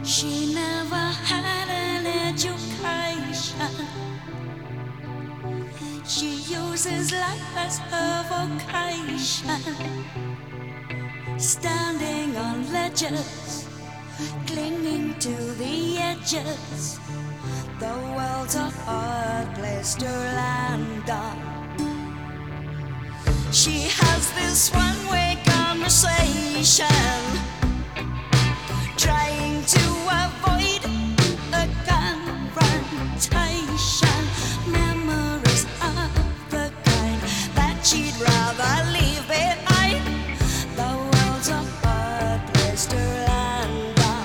She never had an education. She uses life as her vocation. Standing on ledges, clinging to the edges. The world's a hard place to land on. She has this one-way conversation, trying to avoid a confrontation. Memories of the kind that she'd rather leave behind. The world's a hard place to land on.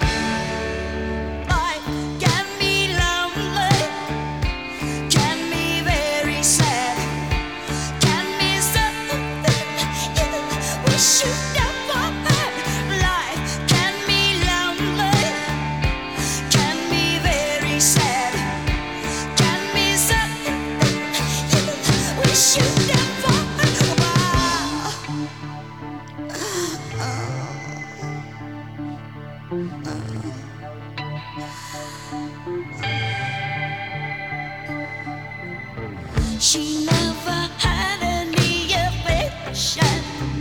Life can be lonely, can be very sad, can be something you wish you never had. Life can be lonely, can be very sad, can be something you wish you never had. She never had any affection,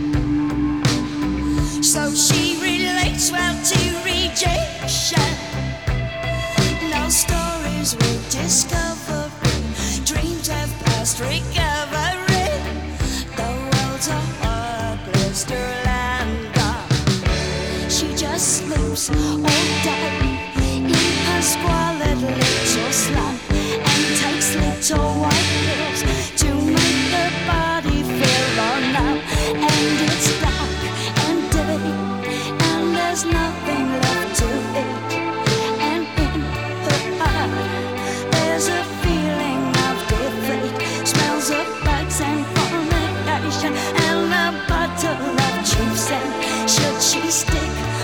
so she relates well to rejection. No stories with discovery, dreams have passed recovery. The world's a hard place to land on. She just sleeps all day in her squalid little slum and takes little white pills to make the body feel all numb. And it's dark and day, and there's nothing left to eat. And in her heart, there's a feeling of defeat. Smells of bugs and fornication, and a bottle of cheap scent. Should she stick